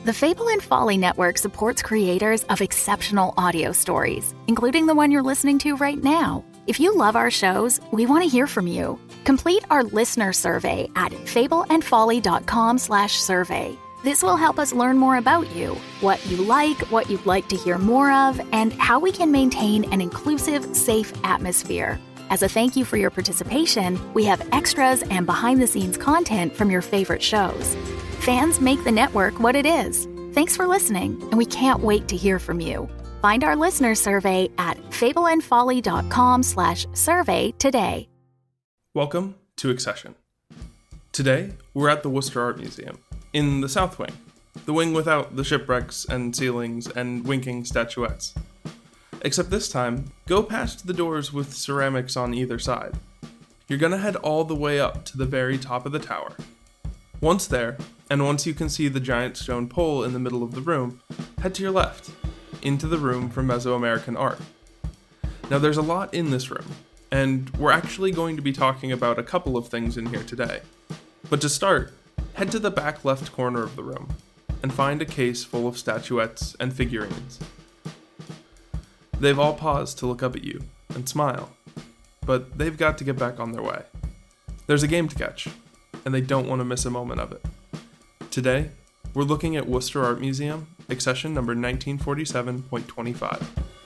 The Fable and Folly Network supports creators of exceptional audio stories, including the one you're listening to right now. If you love our shows, we want to hear from you. Complete our listener survey at fableandfolly.com/survey. This will help us learn more about you, what you like, what you'd like to hear more of, and how we can maintain an inclusive, safe atmosphere. As a thank you for your participation, we have extras and behind-the-scenes content from your favorite shows. Fans make the network what it is. Thanks for listening, and we can't wait to hear from you. Find our listener survey at fableandfolly.com/survey today. Welcome to Accession. Today, we're at the Worcester Art Museum, in the South Wing, the wing without the shipwrecks and ceilings and winking statuettes. Except this time, go past the doors with ceramics on either side. You're gonna head all the way up to the very top of the tower. Once there, and once you can see the giant stone pole in the middle of the room, head to your left, into the room for Mesoamerican art. Now there's a lot in this room, and we're actually going to be talking about a couple of things in here today. But to start, head to the back left corner of the room, and find a case full of statuettes and figurines. They've all paused to look up at you and smile, but they've got to get back on their way. There's a game to catch, and they don't want to miss a moment of it. Today, we're looking at Worcester Art Museum, Accession number 1947.25.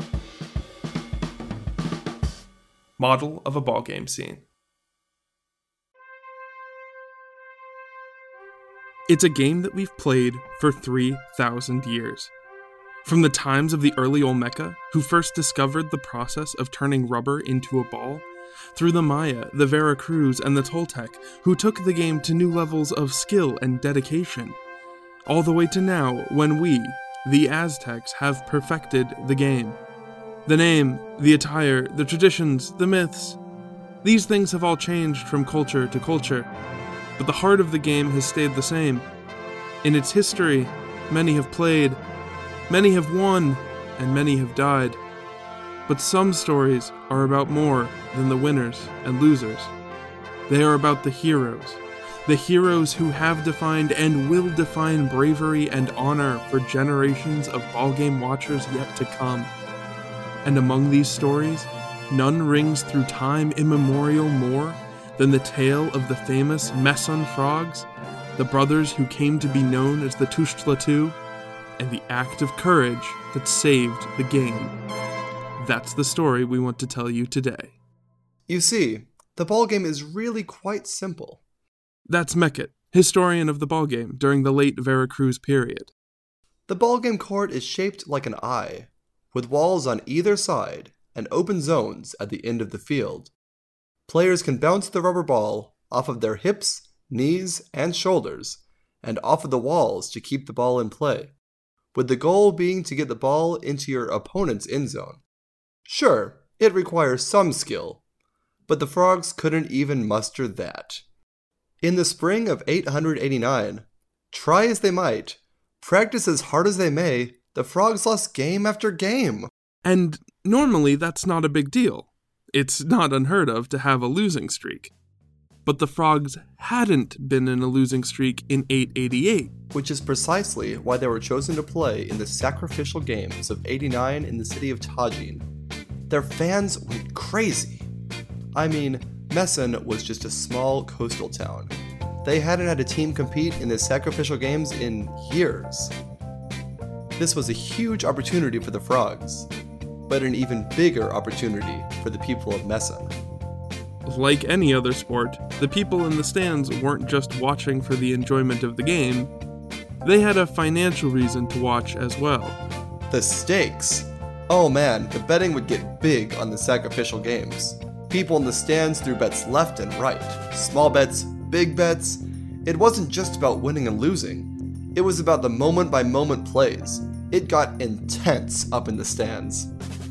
Model of a ball game scene. It's a game that we've played for 3,000 years. From the times of the early Olmeca, who first discovered the process of turning rubber into a ball, through the Maya, the Veracruz, and the Toltec, who took the game to new levels of skill and dedication, all the way to now, when we, the Aztecs, have perfected the game. The name, the attire, the traditions, the myths, these things have all changed from culture to culture, but the heart of the game has stayed the same. In its history, many have played, many have won, and many have died. But some stories are about more than the winners and losers. They are about the heroes who have defined and will define bravery and honor for generations of ballgame watchers yet to come. And among these stories, none rings through time immemorial more than the tale of the famous Meson frogs, the brothers who came to be known as the Tuxtla-Tu, and the act of courage that saved the game. That's the story we want to tell you today. You see, the ballgame is really quite simple. That's Meket, historian of the ballgame during the late Veracruz period. The ballgame court is shaped like an eye, with walls on either side and open zones at the end of the field. Players can bounce the rubber ball off of their hips, knees, and shoulders, and off of the walls to keep the ball in play, with the goal being to get the ball into your opponent's end zone. Sure, it requires some skill, but the Frogs couldn't even muster that. In the spring of 889, try as they might, practice as hard as they may, the Frogs lost game after game. And normally that's not a big deal. It's not unheard of to have a losing streak. But the Frogs hadn't been in a losing streak in 888. Which is precisely why they were chosen to play in the sacrificial games of 89 in the city of Tajin. Their fans went crazy. I mean, Meson was just a small coastal town. They hadn't had a team compete in the sacrificial games in years. This was a huge opportunity for the Frogs, but an even bigger opportunity for the people of Meson. Like any other sport, the people in the stands weren't just watching for the enjoyment of the game. They had a financial reason to watch as well. The stakes. Oh man, the betting would get big on the sacrificial games. People in the stands threw bets left and right. Small bets, big bets. It wasn't just about winning and losing. It was about the moment-by-moment plays. It got intense up in the stands.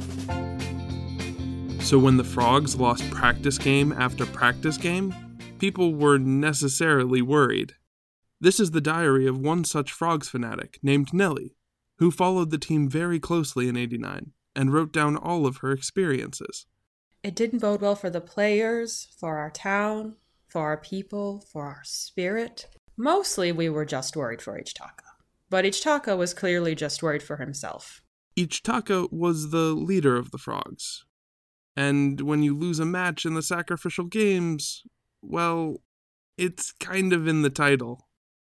So when the Frogs lost practice game after practice game, people were necessarily worried. This is the diary of one such Frogs fanatic named Nellie, who followed the team very closely in 89 and wrote down all of her experiences. It didn't bode well for the players, for our town, for our people, for our spirit. Mostly we were just worried for Ichitaka. But Ichitaka was clearly just worried for himself. Ichitaka was the leader of the frogs. And when you lose a match in the sacrificial games, well, it's kind of in the title.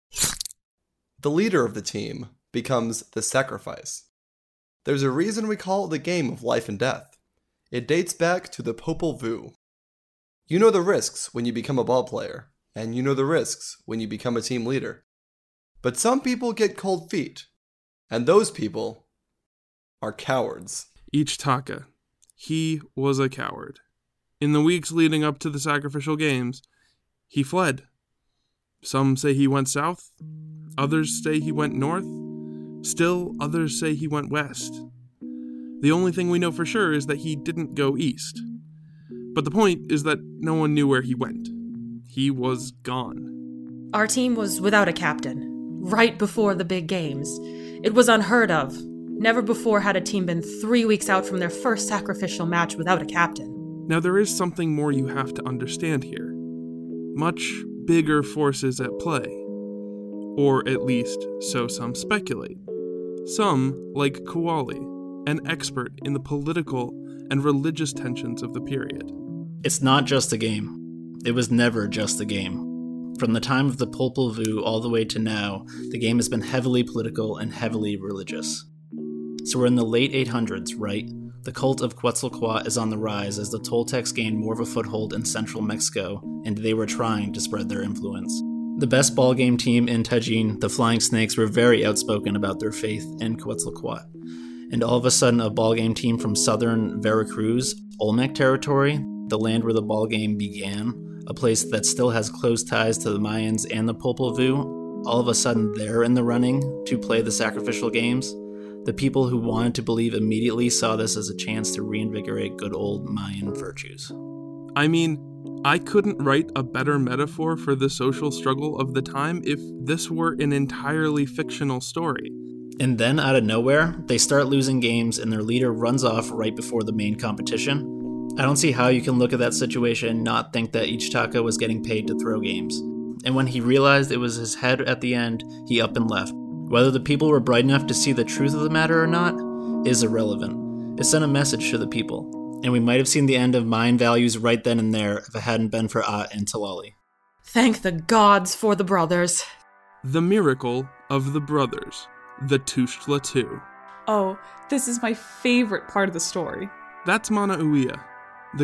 The leader of the team becomes the sacrifice. There's a reason we call it the game of life and death. It dates back to the Popol Vuh. You know the risks when you become a ball player, and you know the risks when you become a team leader. But some people get cold feet, and those people are cowards. Ichitaka. He was a coward. In the weeks leading up to the sacrificial games, he fled. Some say he went south, others say he went north, still others say he went west. The only thing we know for sure is that he didn't go east. But the point is that no one knew where he went. He was gone. Our team was without a captain, right before the big games. It was unheard of. Never before had a team been 3 weeks out from their first sacrificial match without a captain. Now there is something more you have to understand here. Much bigger forces at play. Or at least, so some speculate. Some, like Kuali, an expert in the political and religious tensions of the period. It's not just a game. It was never just a game. From the time of the Popol Vuh all the way to now, the game has been heavily political and heavily religious. So we're in the late 800s, right? The cult of Quetzalcoatl is on the rise as the Toltecs gained more of a foothold in central Mexico, and they were trying to spread their influence. The best ballgame team in Tajín, the Flying Snakes, were very outspoken about their faith in Quetzalcoatl. And all of a sudden, a ballgame team from southern Veracruz, Olmec territory, the land where the ballgame began, a place that still has close ties to the Mayans and the Popol Vuh, all of a sudden they're in the running to play the sacrificial games. The people who wanted to believe immediately saw this as a chance to reinvigorate good old Mayan virtues. I mean, I couldn't write a better metaphor for the social struggle of the time if this were an entirely fictional story. And then, out of nowhere, they start losing games and their leader runs off right before the main competition. I don't see how you can look at that situation and not think that Ichitaka was getting paid to throw games. And when he realized it was his head at the end, he up and left. Whether the people were bright enough to see the truth of the matter or not is irrelevant. It sent a message to the people, and we might have seen the end of Mayan values right then and there if it hadn't been for At and Tlali. Thank the gods for the brothers. The miracle of the brothers, the Tuxtla II. Oh, this is my favorite part of the story. That's Mana Uia, the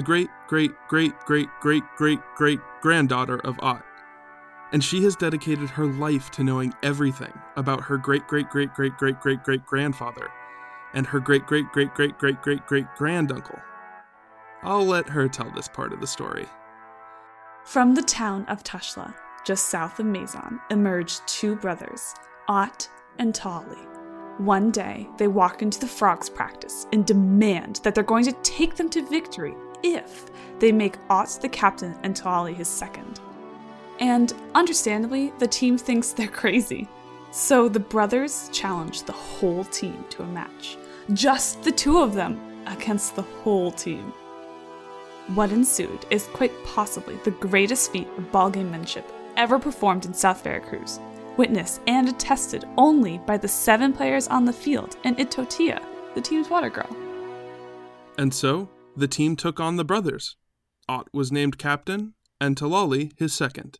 great-great-great-great-great-great-granddaughter of At. And she has dedicated her life to knowing everything about her great-great-great-great-great-great-great-grandfather and her great-great-great-great-great-great-granduncle. I'll let her tell this part of the story. From the town of Tuxtla, just south of Mazon, emerged two brothers, At and Tlali. One day, they walk into the frogs' practice and demand that they're going to take them to victory if they make At the captain and Tlali his second. And understandably, the team thinks they're crazy. So the brothers challenge the whole team to a match. Just the two of them against the whole team. What ensued is quite possibly the greatest feat of ballgamemanship ever performed in South Veracruz, witnessed and attested only by the 7 players on the field and Itotia, the team's water girl. And so, the team took on the brothers. At was named captain, and Tlali his second.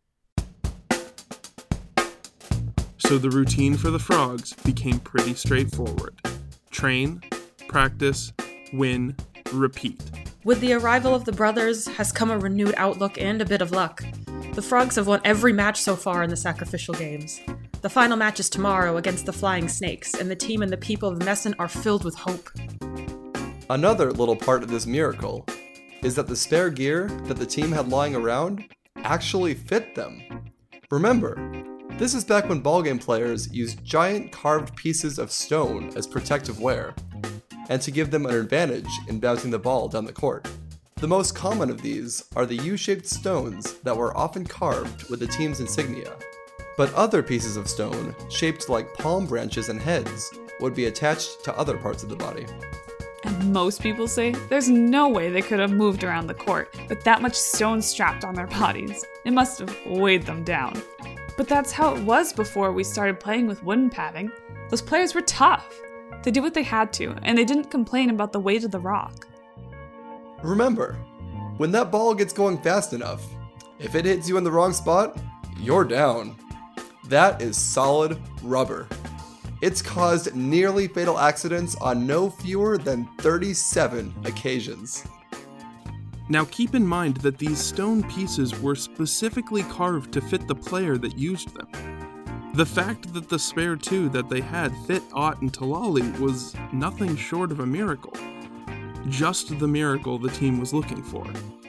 So the routine for the frogs became pretty straightforward. Train, practice, win, repeat. With the arrival of the brothers has come a renewed outlook and a bit of luck. The frogs have won every match so far in the sacrificial games. The final match is tomorrow against the Flying Snakes, and the team and the people of Mesen are filled with hope. Another little part of this miracle is that the spare gear that the team had lying around actually fit them. Remember, this is back when ballgame players used giant carved pieces of stone as protective wear, and to give them an advantage in bouncing the ball down the court. The most common of these are the U-shaped stones that were often carved with the team's insignia. But other pieces of stone, shaped like palm branches and heads, would be attached to other parts of the body. And most people say there's no way they could have moved around the court with that much stone strapped on their bodies. It must have weighed them down. But that's how it was before we started playing with wooden padding. Those players were tough. They did what they had to, and they didn't complain about the weight of the rock. Remember, when that ball gets going fast enough, if it hits you in the wrong spot, you're down. That is solid rubber. It's caused nearly fatal accidents on no fewer than 37 occasions. Now keep in mind that these stone pieces were specifically carved to fit the player that used them. The fact that the spare two that they had fit Ott and Talali was nothing short of a miracle. Just the miracle the team was looking for.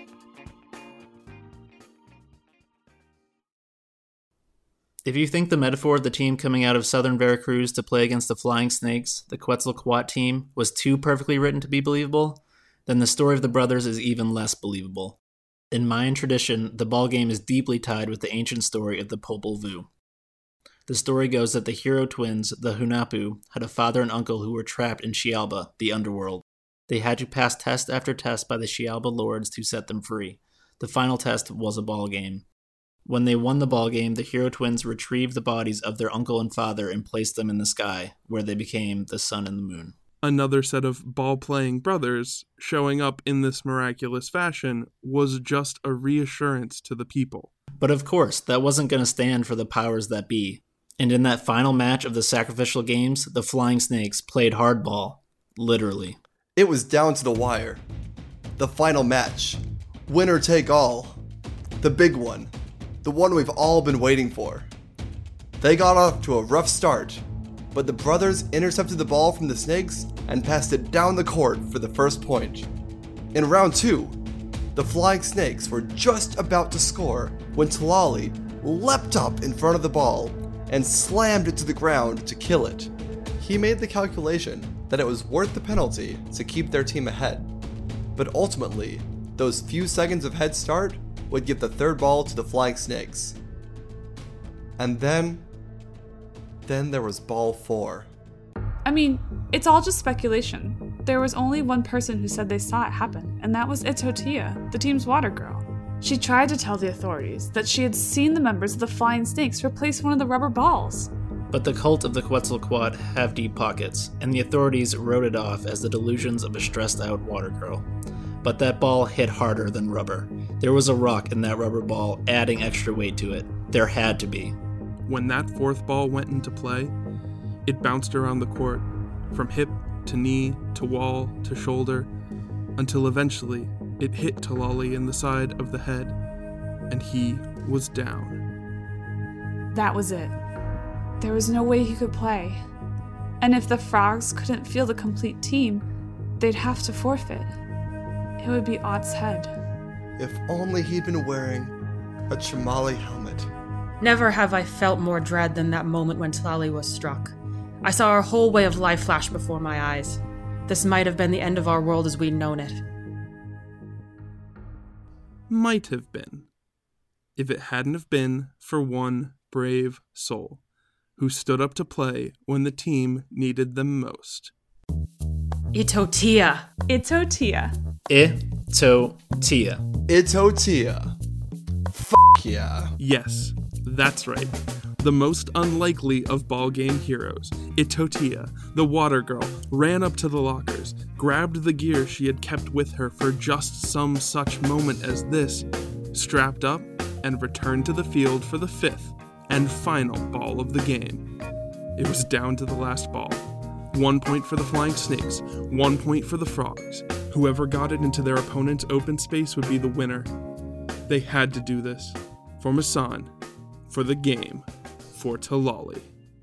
If you think the metaphor of the team coming out of southern Veracruz to play against the Flying Snakes, the Quetzalcoatl team, was too perfectly written to be believable, then the story of the brothers is even less believable. In Mayan tradition, the ball game is deeply tied with the ancient story of the Popol Vuh. The story goes that the hero twins, the Hunahpu, had a father and uncle who were trapped in Xialba, the underworld. They had to pass test after test by the Xialba lords to set them free. The final test was a ball game. When they won the ball game, the hero twins retrieved the bodies of their uncle and father and placed them in the sky, where they became the sun and the moon. Another set of ball-playing brothers showing up in this miraculous fashion was just a reassurance to the people. But of course, that wasn't going to stand for the powers that be. And in that final match of the sacrificial games, the Flying Snakes played hardball. Literally. It was down to the wire. The final match. Winner take all. The big one. The one we've all been waiting for. They got off to a rough start, but the brothers intercepted the ball from the Snakes and passed it down the court for the first point. In round 2, the Flying Snakes were just about to score when Talali leapt up in front of the ball and slammed it to the ground to kill it. He made the calculation that it was worth the penalty to keep their team ahead, but ultimately, those few seconds of head start would give the third ball to the Flying Snakes. And then there was ball 4. I mean, it's all just speculation. There was only one person who said they saw it happen, and that was Itotia, the team's water girl. She tried to tell the authorities that she had seen the members of the Flying Snakes replace one of the rubber balls. But the cult of the Quetzalcoatl have deep pockets, and the authorities wrote it off as the delusions of a stressed-out water girl. But that ball hit harder than rubber. There was a rock in that rubber ball, adding extra weight to it. There had to be. When that fourth ball went into play, it bounced around the court, from hip to knee to wall to shoulder, until eventually it hit Talali in the side of the head, and he was down. That was it. There was no way he could play. And if the Frogs couldn't field a complete team, they'd have to forfeit. It would be Ott's head. If only he'd been wearing a Chamali helmet. Never have I felt more dread than that moment when Talali was struck. I saw our whole way of life flash before my eyes. This might have been the end of our world as we'd known it. Might have been, if it hadn't have been for one brave soul who stood up to play when the team needed them most. Itotia. Itotia. Itotia. Itotia. Yeah. Yes, that's right. The most unlikely of ball game heroes, Itotia, the water girl, ran up to the lockers, grabbed the gear she had kept with her for just some such moment as this, strapped up, and returned to the field for the 5th and final ball of the game. It was down to the last ball. 1 point for the Flying Snakes, 1 point for the Frogs. Whoever got it into their opponent's open space would be the winner. They had to do this. For Masan, for the game, for Talali.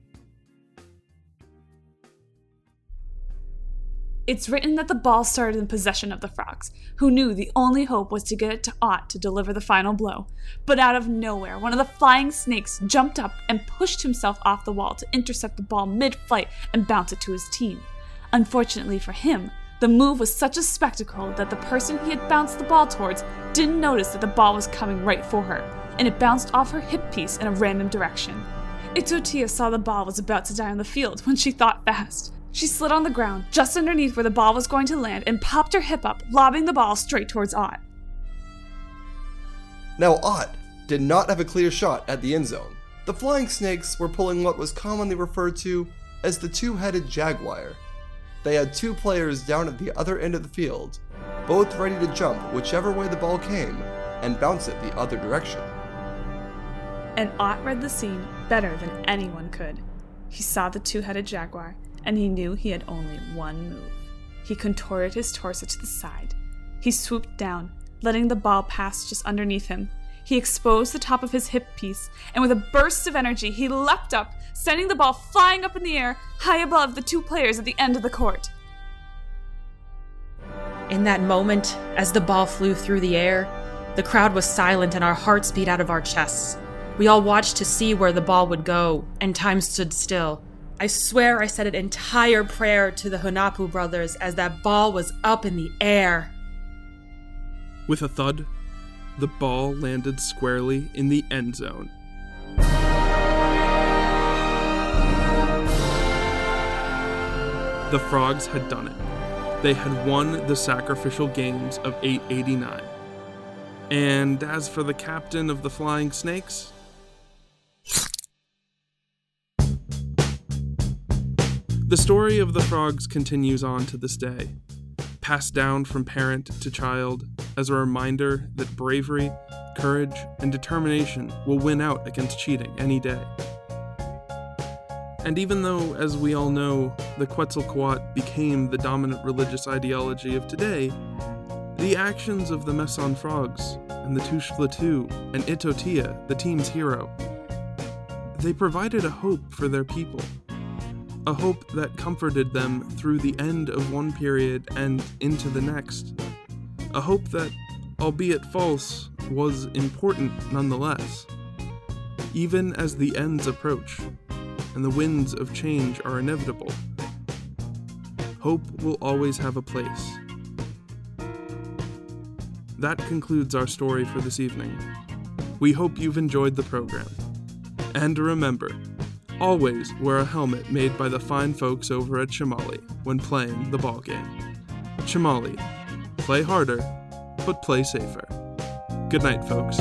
It's written that the ball started in possession of the Frogs, who knew the only hope was to get it to Ott to deliver the final blow. But out of nowhere, one of the Flying Snakes jumped up and pushed himself off the wall to intercept the ball mid-flight and bounce it to his team. Unfortunately for him, the move was such a spectacle that the person he had bounced the ball towards didn't notice that the ball was coming right for her, and it bounced off her hip piece in a random direction. Itotia saw the ball was about to die on the field when she thought fast. She slid on the ground just underneath where the ball was going to land and popped her hip up, lobbing the ball straight towards Ott. Now Ott did not have a clear shot at the end zone, The Flying Snakes were pulling what was commonly referred to as the two-headed jaguar. They had two players down at the other end of the field, both ready to jump whichever way the ball came and bounce it the other direction. And Ott read the scene better than anyone could. He saw the two-headed jaguar, and he knew he had only one move. He contorted his torso to the side. He swooped down, letting the ball pass just underneath him. He exposed the top of his hip piece, and with a burst of energy, he leapt up, sending the ball flying up in the air, high above the two players at the end of the court. In that moment, as the ball flew through the air, the crowd was silent and our hearts beat out of our chests. We all watched to see where the ball would go, and time stood still. I swear I said an entire prayer to the Hunahpu brothers as that ball was up in the air. With a thud, the ball landed squarely in the end zone. The Frogs had done it. They had won the sacrificial games of 889. And as for the captain of the Flying Snakes, the story of the Frogs continues on to this day, passed down from parent to child as a reminder that bravery, courage, and determination will win out against cheating any day. And even though, as we all know, the Quetzalcoatl became the dominant religious ideology of today, the actions of the Meson Frogs and the Tuxtla-Tu and Itotia, the team's hero, they provided a hope for their people. A hope that comforted them through the end of one period and into the next. A hope that, albeit false, was important nonetheless. Even as the ends approach, and the winds of change are inevitable, hope will always have a place. That concludes our story for this evening. We hope you've enjoyed the program. And remember, always wear a helmet made by the fine folks over at Chimali when playing the ball game. Chimali, play harder, but play safer. Good night, folks.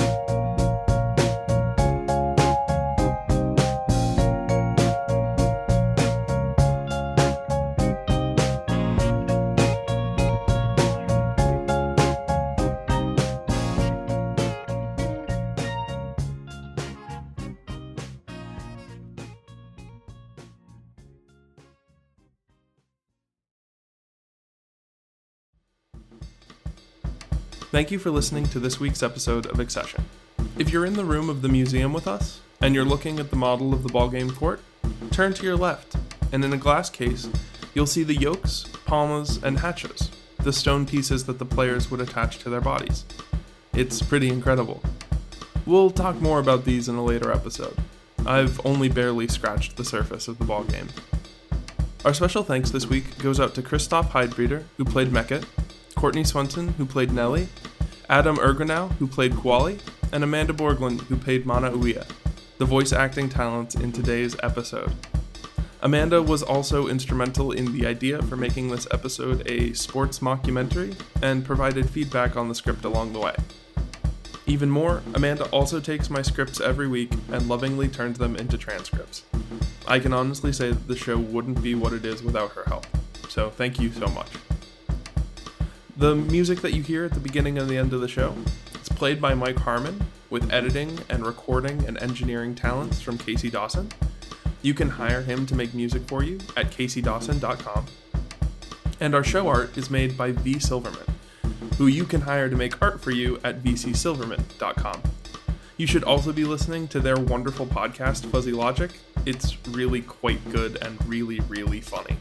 Thank you for listening to this week's episode of Accession. If you're in the room of the museum with us, and you're looking at the model of the ballgame court, turn to your left, and in a glass case, you'll see the yokes, palmas, and hachas, the stone pieces that the players would attach to their bodies. It's pretty incredible. We'll talk more about these in a later episode. I've only barely scratched the surface of the ballgame. Our special thanks this week goes out to Christoph Heidbreder, who played Meket, Courtney Swenson, who played Nellie, Adam Ergonow, who played Quali, and Amanda Borglund, who played Mana Uia, the voice acting talents in today's episode. Amanda was also instrumental in the idea for making this episode a sports mockumentary and provided feedback on the script along the way. Even more, Amanda also takes my scripts every week and lovingly turns them into transcripts. I can honestly say that the show wouldn't be what it is without her help, so thank you so much. The music that you hear at the beginning and the end of the show is played by Mike Harmon, with editing and recording and engineering talents from Casey Dawson. You can hire him to make music for you at caseydawson.com. And our show art is made by V. Silverman, who you can hire to make art for you at vcsilverman.com. You should also be listening to their wonderful podcast, Fuzzy Logic. It's really quite good and really, really funny.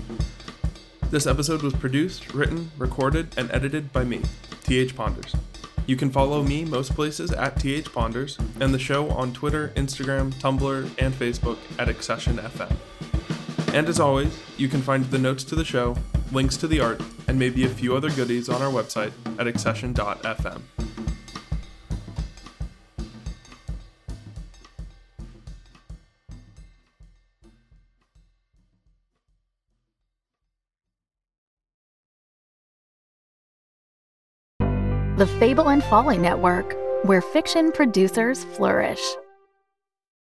This episode was produced, written, recorded, and edited by me, T.H. Ponders. You can follow me most places at T.H. Ponders, and the show on Twitter, Instagram, Tumblr, and Facebook at AccessionFM. And as always, you can find the notes to the show, links to the art, and maybe a few other goodies on our website at accession.fm. The Fable and Folly Network, where fiction producers flourish.